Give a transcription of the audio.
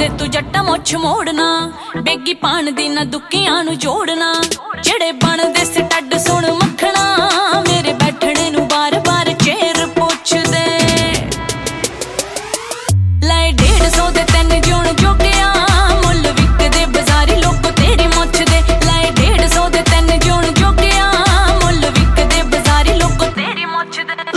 ਦੇ ਤੂੰ ਜੱਟਾ ਮੁੱਛ ਮੋੜਨਾ, ਬੇਗੀ ਪਾਣ ਦੀ ਨਾ ਦੁੱਕੀਆਂ ਨੂੰ ਜੋੜਨਾ। ਜਿਹੜੇ ਬਣਦੇ ਸਟੱਡ ਸੁਣ ਮੱਖਣਾ, ਮੇਰੇ ਬੈਠਣੇ ਨੂੰ ਬਾਰ-ਬਾਰ ਚੇਰ ਪੁੱਛਦੇ। ਲੈ 150 ਦੇ 3 ਜੂਣ ਜੋਗਿਆ, ਮੁੱਲ ਵਿਕਦੇ ਬਾਜ਼ਾਰੀ ਲੋਕ ਤੇਰੀ ਮੁੱਛ ਦੇ। ਲੈ 150 ਦੇ 3 ਜੂਣ ਜੋਗਿਆ, ਮੁੱਲ ਵਿਕਦੇ ਬਾਜ਼ਾਰੀ ਲੋਕ ਤੇਰੀ ਮੁੱਛ ਦੇ।